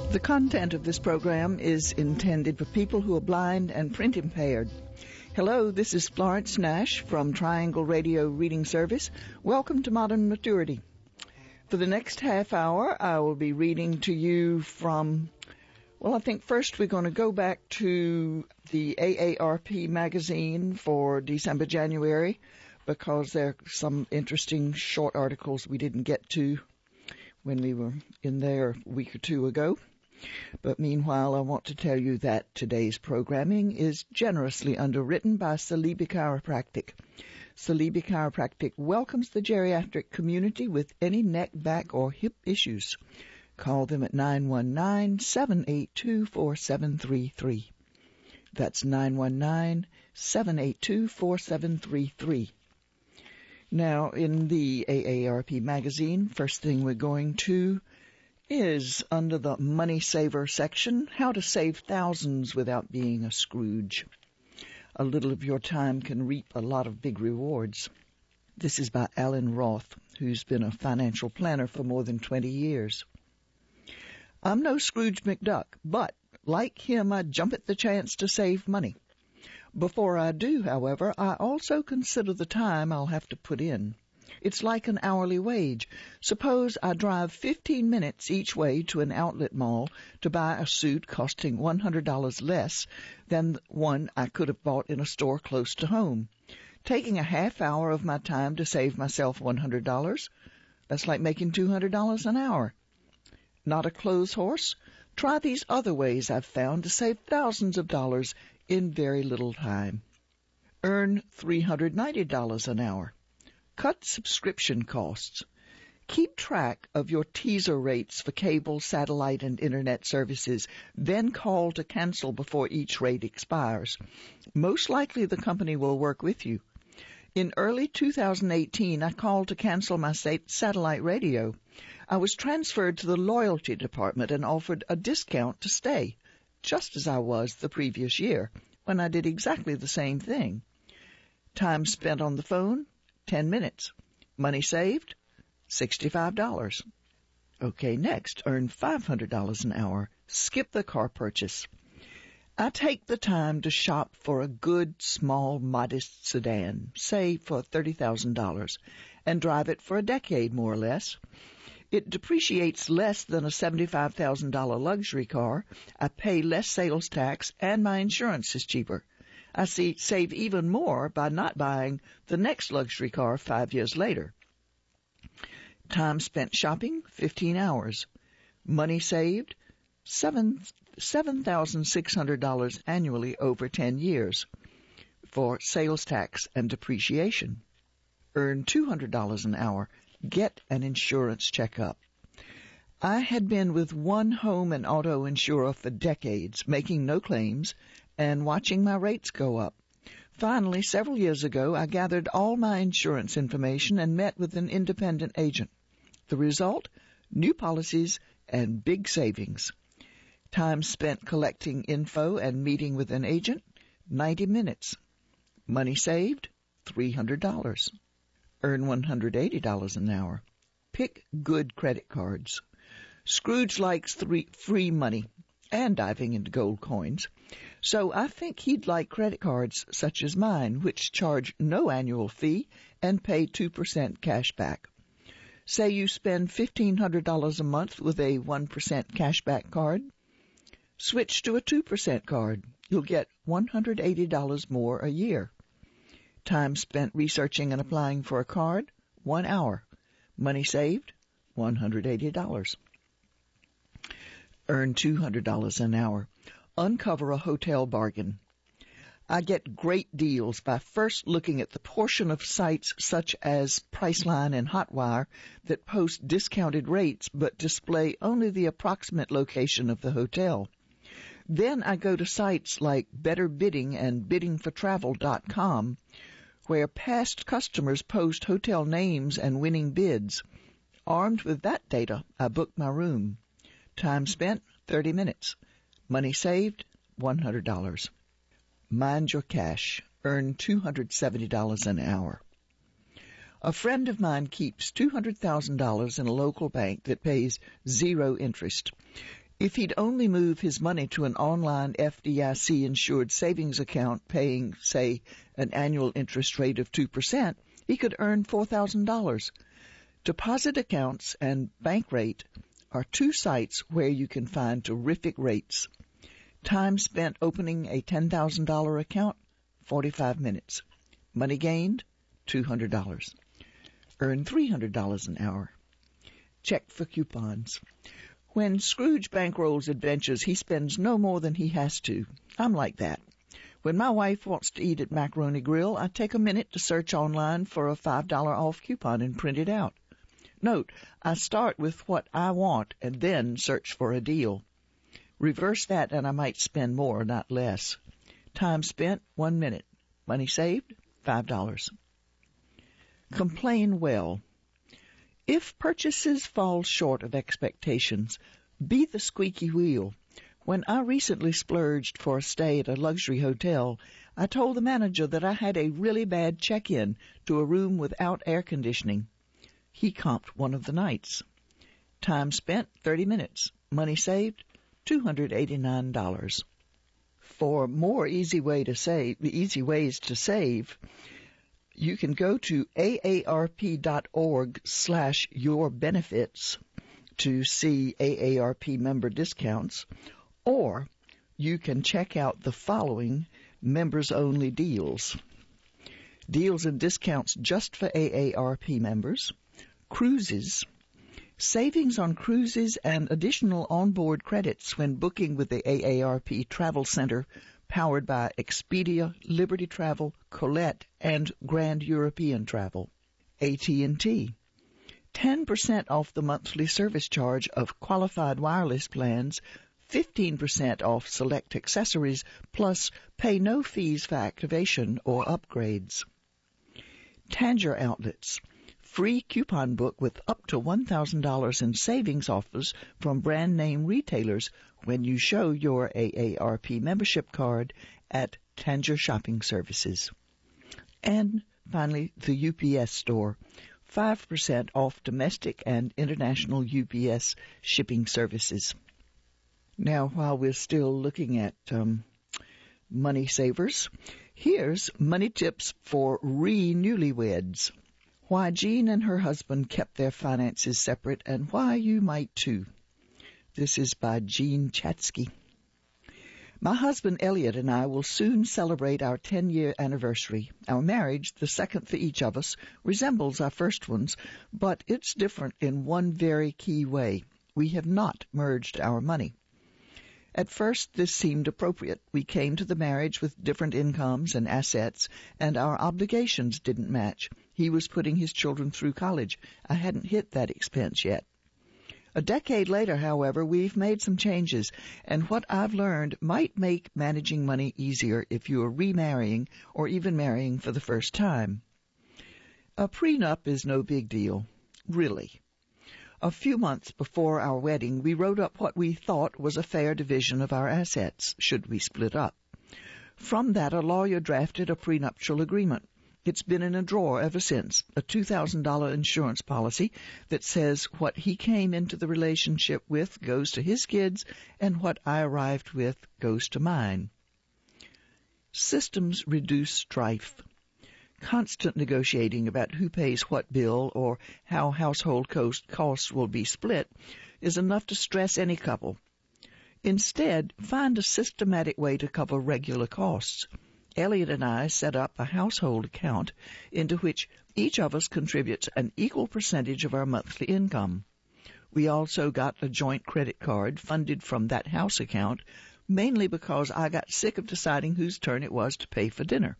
The content of this program is intended for people who are blind and print impaired. Hello, this is Florence Nash from Triangle Radio Reading Service. Welcome to Modern Maturity. For the next half hour, I will be reading to you from, I think first we're going to go back to the AARP magazine for December, January, because there are some interesting short articles we didn't get to when we were in there a week or two ago. But meanwhile, I want to tell you that today's programming is generously underwritten by Salibi Chiropractic. Salibi Chiropractic welcomes the geriatric community with any neck, back, or hip issues. Call them at 919-782-4733. That's 919-782-4733. Now, in the AARP magazine, first thing we're going to is under the Money Saver section, how to save thousands without being a Scrooge. A little of your time can reap a lot of big rewards. This is by Alan Roth, who's been a financial planner for more than 20 years. I'm no Scrooge McDuck, but like him, I jump at the chance to save money. Before I do, however, I also consider the time I'll have to put in. It's like an hourly wage. Suppose I drive 15 minutes each way to an outlet mall to buy a suit costing $100 less than one I could have bought in a store close to home. Taking a half hour of my time to save myself $100, that's like making $200 an hour. Not a clothes horse? Try these other ways I've found to save thousands of dollars in very little time. Earn $390 an hour. Cut subscription costs. Keep track of your teaser rates for cable, satellite, and Internet services, then call to cancel before each rate expires. Most likely the company will work with you. In early 2018, I called to cancel my satellite radio. I was transferred to the loyalty department and offered a discount to stay, just as I was the previous year, when I did exactly the same thing. Time spent on the phone, 10 minutes. Money saved, $65. Okay, next, earn $500 an hour. Skip the car purchase. I take the time to shop for a good, small, modest sedan, say for $30,000, and drive it for a decade, more or less. It depreciates less than a $75,000 luxury car. I pay less sales tax, and my insurance is cheaper. I save even more by not buying the next luxury car 5 years later. Time spent shopping, 15 hours. Money saved, $7,600 annually over 10 years for sales tax and depreciation. Earn $200 an hour. Get an insurance checkup. I had been with one home and auto insurer for decades, making no claims and watching my rates go up. Finally, several years ago, I gathered all my insurance information and met with an independent agent. The result? New policies and big savings. Time spent collecting info and meeting with an agent, 90 minutes. Money saved, $300. Earn $180 an hour. Pick good credit cards. Scrooge likes free money and diving into gold coins. So I think he'd like credit cards such as mine, which charge no annual fee and pay 2% cash back. Say you spend $1,500 a month with a 1% cashback card. Switch to a 2% card. You'll get $180 more a year. Time spent researching and applying for a card, 1 hour. Money saved, $180. Earn $200 an hour. Uncover a hotel bargain. I get great deals by first looking at the portion of sites such as Priceline and Hotwire that post discounted rates but display only the approximate location of the hotel. Then I go to sites like Better Bidding and biddingfortravel.com, where past customers post hotel names and winning bids. Armed with that data, I book my room. Time spent, 30 minutes. Money saved, $100. Mind your cash. Earn $270 an hour. A friend of mine keeps $200,000 in a local bank that pays 0 interest. If he'd only move his money to an online FDIC-insured savings account paying, say, an annual interest rate of 2%, he could earn $4,000. Deposit accounts and Bankrate are two sites where you can find terrific rates. Time spent opening a $10,000 account, 45 minutes. Money gained, $200. Earn $300 an hour. Check for coupons. When Scrooge bankrolls adventures, he spends no more than he has to. I'm like that. When my wife wants to eat at Macaroni Grill, I take a minute to search online for a $5 off coupon and print it out. Note, I start with what I want and then search for a deal. Reverse that and I might spend more, not less. Time spent, 1 minute. Money saved, $5. Complain well. If purchases fall short of expectations, be the squeaky wheel. When I recently splurged for a stay at a luxury hotel, I told the manager that I had a really bad check-in to a room without air conditioning. He comped one of the nights. Time spent, 30 minutes. Money saved, $289. For more easy ways to save, you can go to aarp.org/yourbenefits to see AARP member discounts, or you can check out the following members-only deals. Deals and discounts just for AARP members. Cruises. Savings on cruises and additional onboard credits when booking with the AARP Travel Center, powered by Expedia, Liberty Travel, Colette, and Grand European Travel. AT&T. 10% off the monthly service charge of qualified wireless plans, 15% off select accessories, plus pay no fees for activation or upgrades. Tanger Outlets. Free coupon book with up to $1,000 in savings offers from brand name retailers when you show your AARP membership card at Tanger Shopping Services. And finally, the UPS Store. 5% off domestic and international UPS shipping services. Now, while we're still looking at money savers, here's money tips for newlyweds. Why Jean and her husband kept their finances separate and why you might too. This is by Jean Chatsky. My husband Elliot and I will soon celebrate our 10-year anniversary. Our marriage, the second for each of us, resembles our first one's, but it's different in one very key way. We have not merged our money. At first, this seemed appropriate. We came to the marriage with different incomes and assets, and our obligations didn't match. He was putting his children through college. I hadn't hit that expense yet. A decade later, however, we've made some changes, and what I've learned might make managing money easier if you are remarrying or even marrying for the first time. A prenup is no big deal, really. A few months before our wedding, we wrote up what we thought was a fair division of our assets, should we split up. From that, a lawyer drafted a prenuptial agreement. It's been in a drawer ever since, a $2,000 insurance policy that says what he came into the relationship with goes to his kids and what I arrived with goes to mine. Systems reduce strife. Constant negotiating about who pays what bill or how household costs will be split is enough to stress any couple. Instead, find a systematic way to cover regular costs. Elliot and I set up a household account into which each of us contributes an equal percentage of our monthly income. We also got a joint credit card funded from that house account, mainly because I got sick of deciding whose turn it was to pay for dinner.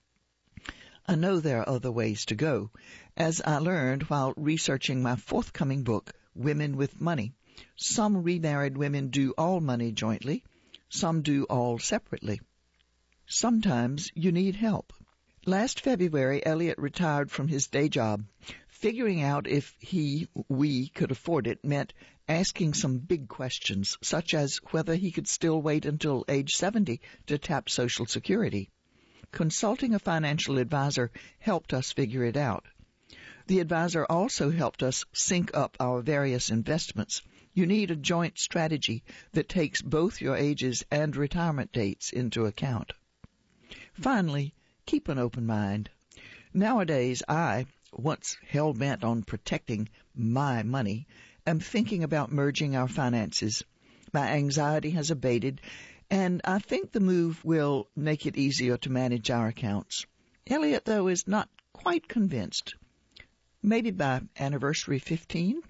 I know there are other ways to go, as I learned while researching my forthcoming book, Women with Money. Some remarried women do all money jointly, some do all separately. Sometimes you need help. Last February, Elliot retired from his day job. Figuring out if we could afford it meant asking some big questions, such as whether he could still wait until age 70 to tap Social Security. Consulting a financial advisor helped us figure it out. The advisor also helped us sync up our various investments. You need a joint strategy that takes both your ages and retirement dates into account. Finally, keep an open mind. Nowadays, I, once hell-bent on protecting my money, am thinking about merging our finances. My anxiety has abated, and I think the move will make it easier to manage our accounts. Elliot, though, is not quite convinced. Maybe by anniversary 15?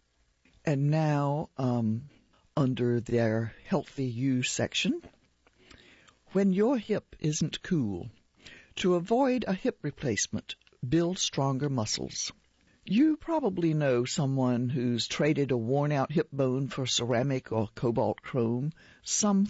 And now, under their Healthy You section, when your hip isn't cool, to avoid a hip replacement, build stronger muscles. You probably know someone who's traded a worn-out hip bone for ceramic or cobalt chrome. Some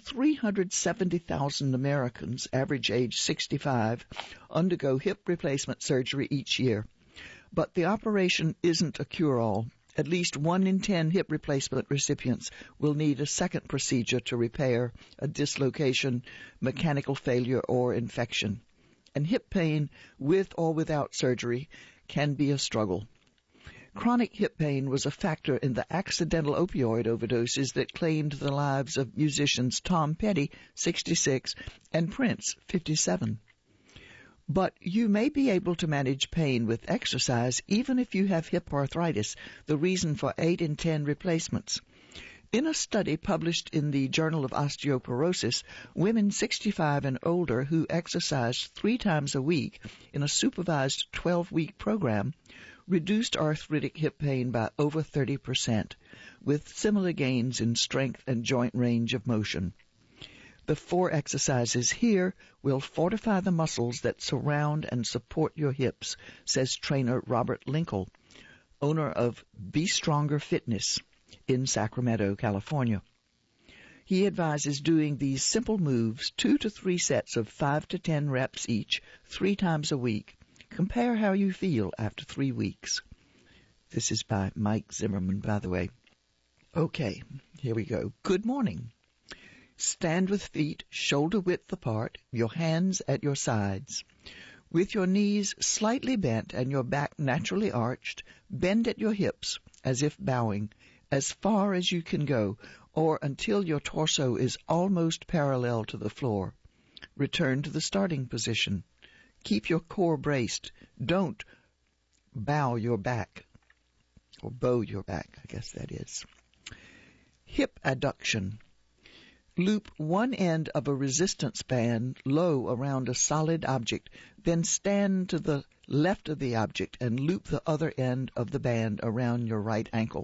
370,000 Americans, average age 65, undergo hip replacement surgery each year. But the operation isn't a cure-all. At least 1 in 10 hip replacement recipients will need a second procedure to repair a dislocation, mechanical failure, or infection. And hip pain, with or without surgery, can be a struggle. Chronic hip pain was a factor in the accidental opioid overdoses that claimed the lives of musicians Tom Petty, 66, and Prince, 57. But you may be able to manage pain with exercise even if you have hip arthritis, the reason for 8 in 10 replacements. In a study published in the Journal of Osteoporosis, women 65 and older who exercised 3 times a week in a supervised 12-week program reduced arthritic hip pain by over 30%, with similar gains in strength and joint range of motion. The 4 exercises here will fortify the muscles that surround and support your hips, says trainer Robert Linkle, owner of Be Stronger Fitness in Sacramento, California. He advises doing these simple moves, 2 to 3 sets of 5 to 10 reps each, 3 times a week. Compare how you feel after 3 weeks. This is by Mike Zimmerman, by the way. Okay, here we go. Good morning. Stand with feet shoulder-width apart, your hands at your sides. With your knees slightly bent and your back naturally arched, bend at your hips as if bowing, as far as you can go, or until your torso is almost parallel to the floor. Return to the starting position. Keep your core braced. Don't bow your back, or bow your back, I guess that is. Hip adduction. Loop one end of a resistance band low around a solid object, then stand to the left of the object and loop the other end of the band around your right ankle.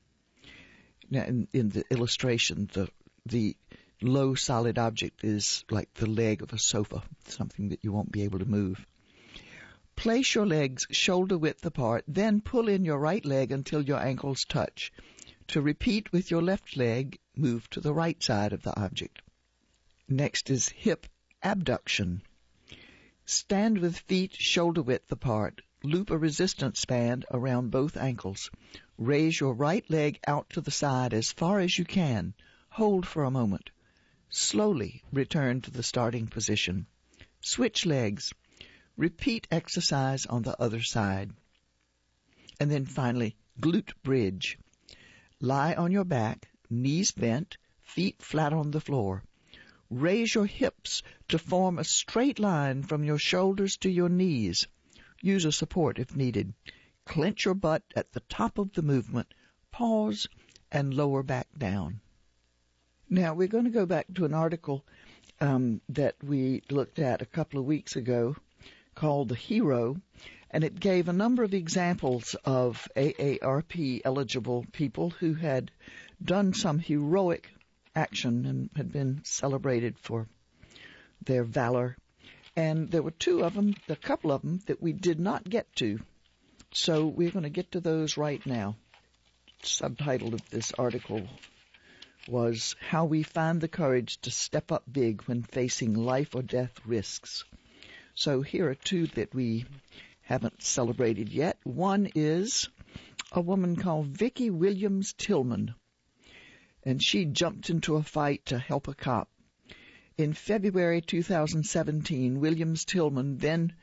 Now, in the illustration, the low solid object is like the leg of a sofa, something that you won't be able to move. Place your legs shoulder width apart, then pull in your right leg until your ankles touch. To repeat with your left leg, move to the right side of the object. Next is hip abduction. Stand with feet shoulder width apart. Loop a resistance band around both ankles. Raise your right leg out to the side as far as you can. Hold for a moment. Slowly return to the starting position. Switch legs. Repeat exercise on the other side. And then finally, glute bridge. Lie on your back, knees bent, feet flat on the floor. Raise your hips to form a straight line from your shoulders to your knees. Use a support if needed. Clench your butt at the top of the movement. Pause and lower back down. Now, we're going to go back to an article that we looked at a couple of weeks ago called The Hero, and it gave a number of examples of AARP-eligible people who had done some heroic action and had been celebrated for their valor. And there were a couple of them that we did not get to. So we're going to get to those right now. Subtitle of this article was How We Find the Courage to Step Up Big When Facing Life or Death Risks. So here are 2 that we haven't celebrated yet. One is a woman called Vicki Williams Tillman, and she jumped into a fight to help a cop. In February 2017, Williams Tillman, then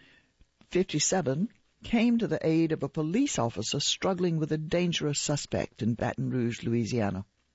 57, came to the aid of a police officer struggling with a dangerous suspect in Baton Rouge, Louisiana.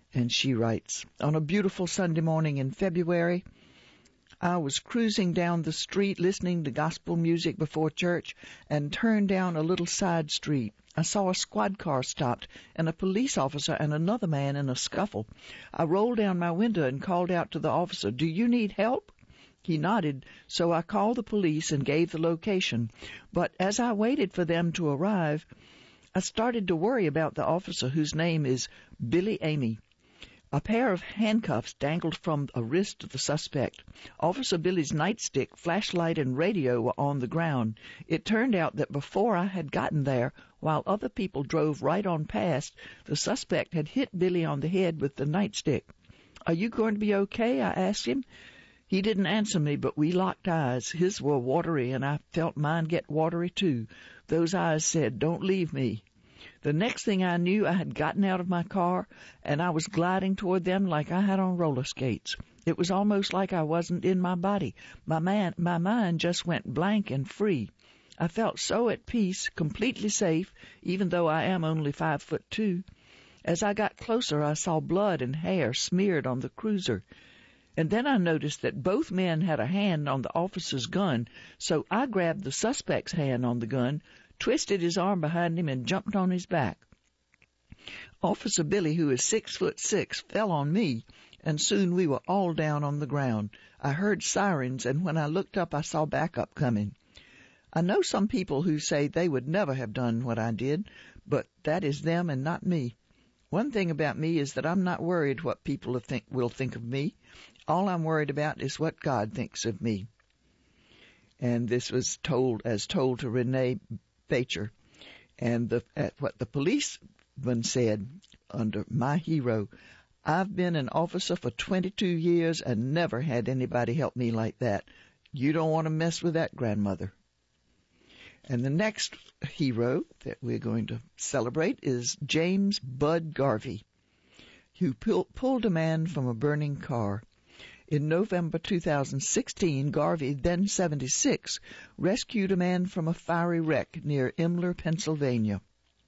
And she writes, on a beautiful Sunday morning in February, I was cruising down the street listening to gospel music before church and turned down a little side street. I saw a squad car stopped and a police officer and another man in a scuffle. I rolled down my window and called out to the officer, "Do you need help?" He nodded, so I called the police and gave the location. But as I waited for them to arrive, I started to worry about the officer, whose name is Billy Amy. A pair of handcuffs dangled from a wrist of the suspect. Officer Billy's nightstick, flashlight, and radio were on the ground. It turned out that before I had gotten there, while other people drove right on past, the suspect had hit Billy on the head with the nightstick. "Are you going to be okay?" I asked him. He didn't answer me, but we locked eyes. His were watery, and I felt mine get watery too. Those eyes said, "Don't leave me." The next thing I knew, I had gotten out of my car, and I was gliding toward them like I had on roller skates. It was almost like I wasn't in my body. My mind just went blank and free. I felt so at peace, completely safe, even though I am only 5'2". As I got closer, I saw blood and hair smeared on the cruiser. And then I noticed that both men had a hand on the officer's gun, so I grabbed the suspect's hand on the gun, twisted his arm behind him, and jumped on his back. Officer Billy, who is 6'6", fell on me, and soon we were all down on the ground. I heard sirens, and when I looked up, I saw backup coming. I know some people who say they would never have done what I did, but that is them and not me. One thing about me is that I'm not worried what people will think of me. All I'm worried about is what God thinks of me. And this was told to Renee Bacher. And what the policeman said under my hero, "I've been an officer for 22 years and never had anybody help me like that. You don't want to mess with that, grandmother." And the next hero that we're going to celebrate is James Bud Garvey, who pulled a man from a burning car. In November 2016, Garvey, then 76, rescued a man from a fiery wreck near Imler, Pennsylvania.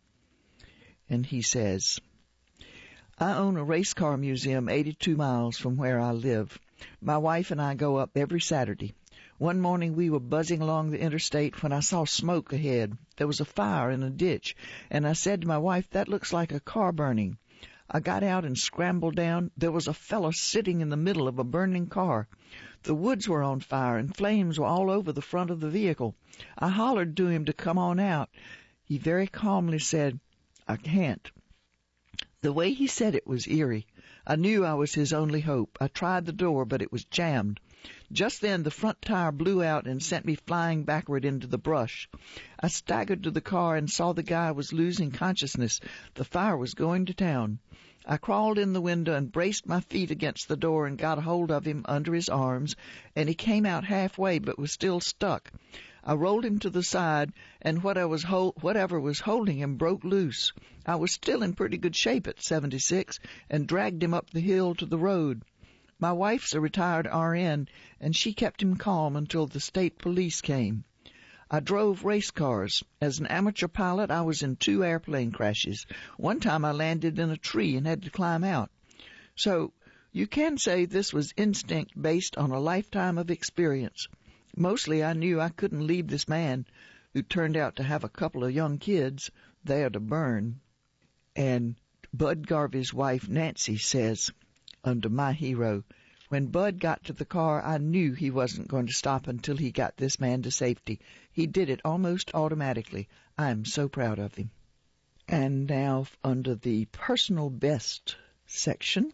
And he says, "I own a race car museum 82 miles from where I live. My wife and I go up every Saturday. One morning we were buzzing along the interstate when I saw smoke ahead. There was a fire in a ditch, and I said to my wife, 'That looks like a car burning.' I got out and scrambled down. There was a fellow sitting in the middle of a burning car. The woods were on fire, and flames were all over the front of the vehicle. I hollered to him to come on out. He very calmly said, 'I can't.' The way he said it was eerie. I knew I was his only hope. I tried the door, but it was jammed. Just then the front tire blew out and sent me flying backward into the brush. I staggered to the car and saw the guy was losing consciousness. The fire was going to town. I crawled in the window and braced my feet against the door and got a hold of him under his arms, and he came out halfway but was still stuck. I rolled him to the side, and whatever was holding him broke loose. I was still in pretty good shape at 76 and dragged him up the hill to the road. My wife's a retired RN, and she kept him calm until the state police came. I drove race cars. As an amateur pilot, I was in 2 airplane crashes. One time I landed in a tree and had to climb out. So you can say this was instinct based on a lifetime of experience. Mostly I knew I couldn't leave this man, who turned out to have a couple of young kids, there to burn." And Bud Garvey's wife, Nancy, says, under my hero, "When Bud got to the car, I knew he wasn't going to stop until he got this man to safety. He did it almost automatically. I am so proud of him." And now, under the personal best section,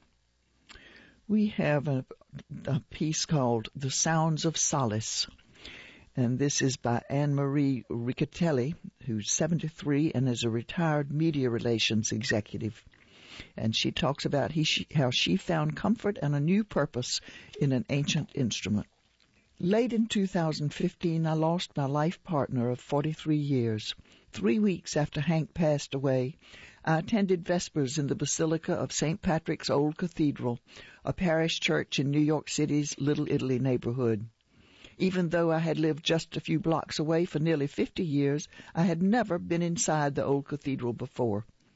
we have a piece called "The Sounds of Solace." And this is by Anne-Marie Riccatelli, who's 73 and is a retired media relations executive. And she talks about how she found comfort and a new purpose in an ancient instrument. Late in 2015, I lost my life partner of 43 years. 3 weeks after Hank passed away, I attended Vespers in the Basilica of St. Patrick's Old Cathedral, a parish church in New York City's Little Italy neighborhood. Even though I had lived just a few blocks away for nearly 50 years, I had never been inside the old cathedral before.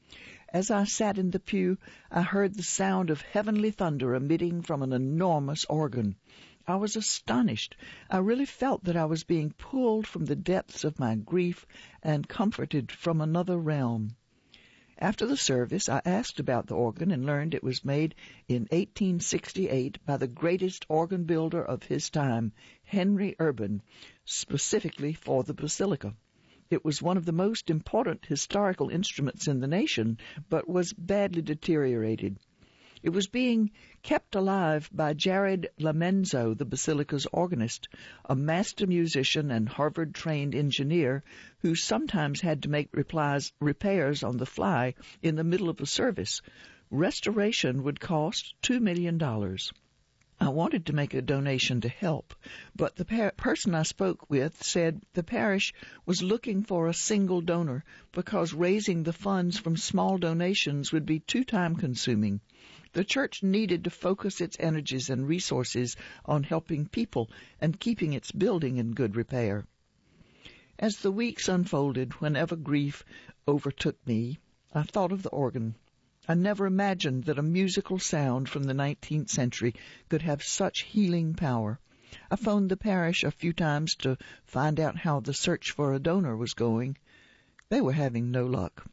As I sat in the pew, I heard the sound of heavenly thunder emitting from an enormous organ. I was astonished. I really felt that I was being pulled from the depths of my grief and comforted from another realm. After the service, I asked about the organ and learned it was made in 1868 by the greatest organ builder of his time, Henry Urban, specifically for the Basilica. It was one of the most important historical instruments in the nation, but was badly deteriorated. It was being kept alive by Jared Lamenzo, the Basilica's organist, a master musician and Harvard-trained engineer who sometimes had to make repairs on the fly in the middle of a service. Restoration would cost $2 million. I wanted to make a donation to help, but the person I spoke with said the parish was looking for a single donor because raising the funds from small donations would be too time-consuming. The church needed to focus its energies and resources on helping people and keeping its building in good repair. As the weeks unfolded, whenever grief overtook me, I thought of the organ. I never imagined that a musical sound from the 19th century could have such healing power. I phoned the parish a few times to find out how the search for a donor was going. They were having no luck.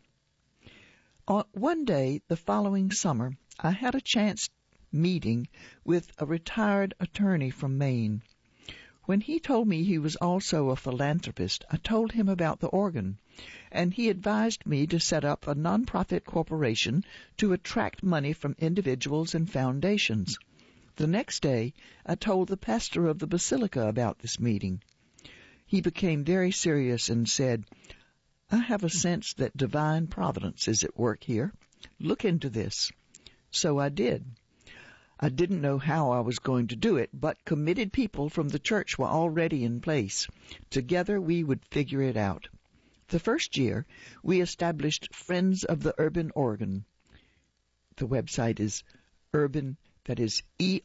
One day, the following summer, I had a chance meeting with a retired attorney from Maine. When he told me he was also a philanthropist, I told him about the organ, and he advised me to set up a nonprofit corporation to attract money from individuals and foundations. The next day, I told the pastor of the Basilica about this meeting. He became very serious and said, "I have a sense that divine providence is at work here. Look into this." So I did. I didn't know how I was going to do it, but committed people from the church were already in place. Together we would figure it out. The first year, we established Friends of the Urban Organ. The website is urban, that is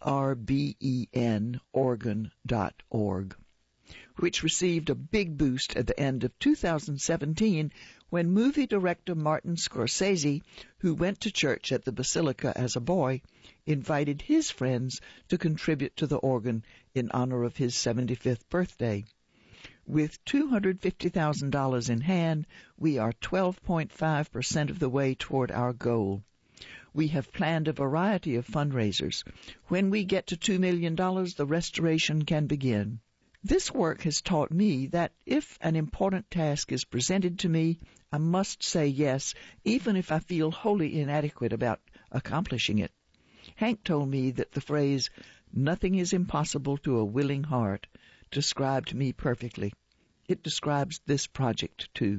ERBEN, organ.org, which received a big boost at the end of 2017 when movie director Martin Scorsese, who went to church at the Basilica as a boy, invited his friends to contribute to the organ in honor of his 75th birthday. With $250,000 in hand, we are 12.5% of the way toward our goal. We have planned a variety of fundraisers. When we get to $2 million, the restoration can begin. This work has taught me that if an important task is presented to me, I must say yes, even if I feel wholly inadequate about accomplishing it. Hank told me that the phrase, "nothing is impossible to a willing heart," described me perfectly. It describes this project, too.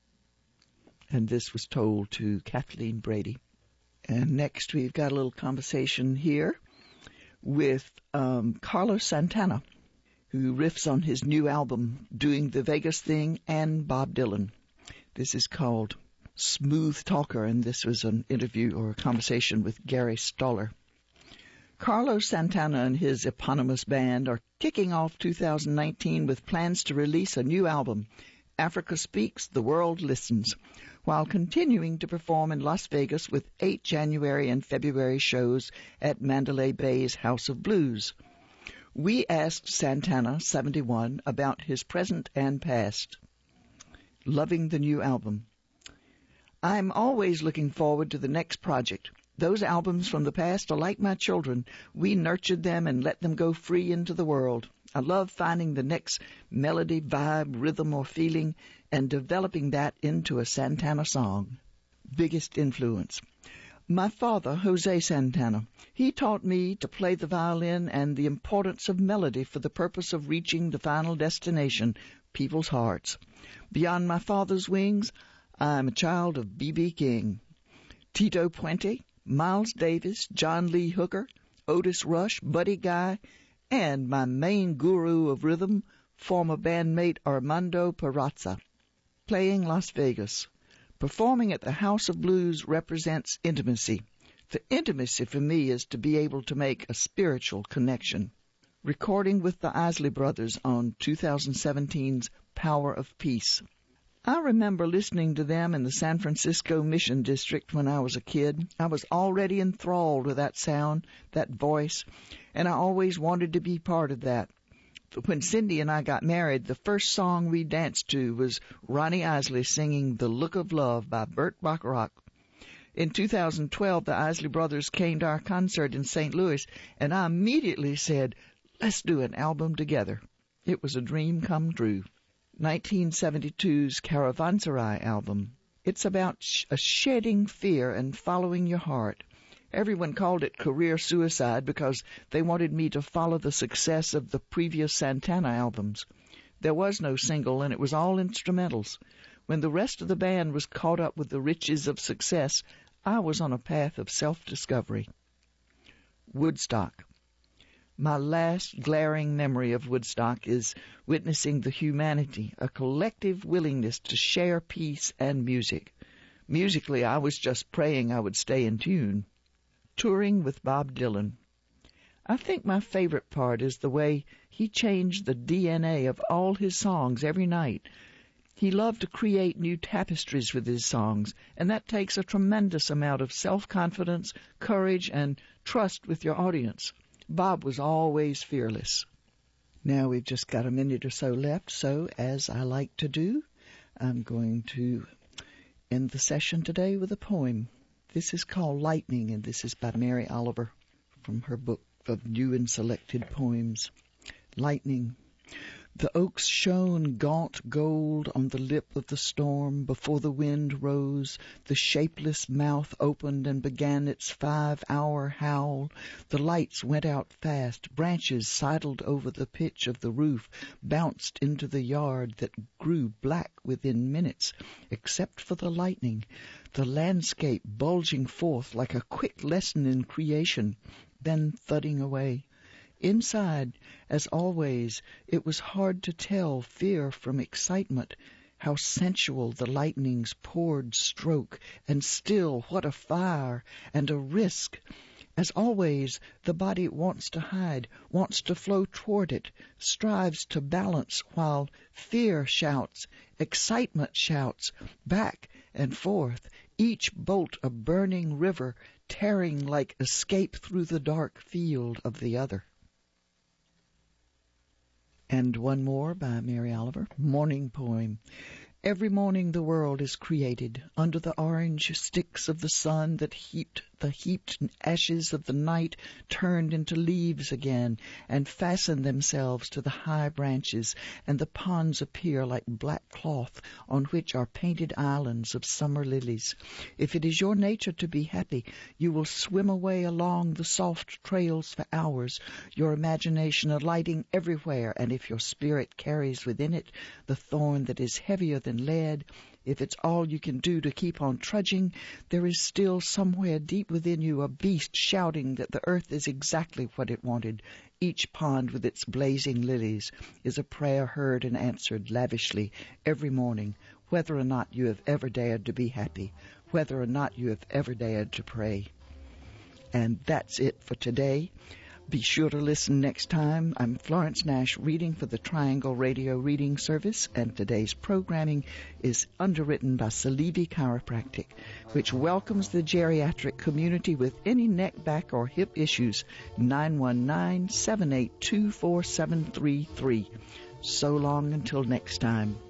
And this was told to Kathleen Brady. And next we've got a little conversation here with Carlos Santana, who riffs on his new album, Doing the Vegas Thing, and Bob Dylan. This is called Smooth Talker, and this was an interview or a conversation with Gary Stoller. Carlos Santana and his eponymous band are kicking off 2019 with plans to release a new album, Africa Speaks, The World Listens, while continuing to perform in Las Vegas with 8 January and February shows at Mandalay Bay's House of Blues. We asked Santana, 71, about his present and past. Loving the new album. I'm always looking forward to the next project. Those albums from the past are like my children. We nurtured them and let them go free into the world. I love finding the next melody, vibe, rhythm, or feeling and developing that into a Santana song. Biggest influence. My father, Jose Santana, he taught me to play the violin and the importance of melody for the purpose of reaching the final destination, people's hearts. Beyond my father's wings, I am a child of B.B. King, Tito Puente, Miles Davis, John Lee Hooker, Otis Rush, Buddy Guy, and my main guru of rhythm, former bandmate Armando Perazza. Playing Las Vegas. Performing at the House of Blues represents intimacy. The intimacy for me is to be able to make a spiritual connection. Recording with the Isley Brothers on 2017's Power of Peace. I remember listening to them in the San Francisco Mission District when I was a kid. I was already enthralled with that sound, that voice, and I always wanted to be part of that. When Cindy and I got married, the first song we danced to was Ronnie Isley singing The Look of Love by Burt Bacharach. In 2012, the Isley Brothers came to our concert in St. Louis, and I immediately said, let's do an album together. It was a dream come true. 1972's Caravanserai album. It's about a shedding fear and following your heart. Everyone called it career suicide because they wanted me to follow the success of the previous Santana albums. There was no single, and it was all instrumentals. When the rest of the band was caught up with the riches of success, I was on a path of self-discovery. Woodstock. My last glaring memory of Woodstock is witnessing the humanity, a collective willingness to share peace and music. Musically, I was just praying I would stay in tune. Touring with Bob Dylan. I think my favorite part is the way he changed the DNA of all his songs every night. He loved to create new tapestries with his songs, and that takes a tremendous amount of self-confidence, courage, and trust with your audience. Bob was always fearless. Now we've just got a minute or so left, so as I like to do, I'm going to end the session today with a poem. This is called Lightning, and this is by Mary Oliver from her book of new and selected poems. Lightning. The oaks shone gaunt gold on the lip of the storm. Before the wind rose, the shapeless mouth opened and began its 5-hour howl. The lights went out fast. Branches sidled over the pitch of the roof, bounced into the yard that grew black within minutes, except for the lightning. The landscape bulging forth like a quick lesson in creation, then thudding away. Inside, as always, it was hard to tell fear from excitement, how sensual the lightning's poured stroke, and still what a fire and a risk. As always, the body wants to hide, wants to flow toward it, strives to balance, while fear shouts, excitement shouts, back and forth, each bolt a burning river, tearing like escape through the dark field of the other. And one more by Mary Oliver, Morning Poem. Every morning the world is created under the orange sticks of the sun that the heaped ashes of the night turned into leaves again and fasten themselves to the high branches, and the ponds appear like black cloth on which are painted islands of summer lilies. If it is your nature to be happy, you will swim away along the soft trails for hours, your imagination alighting everywhere, and if your spirit carries within it the thorn that is heavier than lead, if it's all you can do to keep on trudging, there is still somewhere deep within you a beast shouting that the earth is exactly what it wanted. Each pond with its blazing lilies is a prayer heard and answered lavishly every morning, whether or not you have ever dared to be happy, whether or not you have ever dared to pray. And that's it for today. Be sure to listen next time. I'm Florence Nash, reading for the Triangle Radio Reading Service, and today's programming is underwritten by Salivi Chiropractic, which welcomes the geriatric community with any neck, back, or hip issues. 919-782-4733. So long until next time.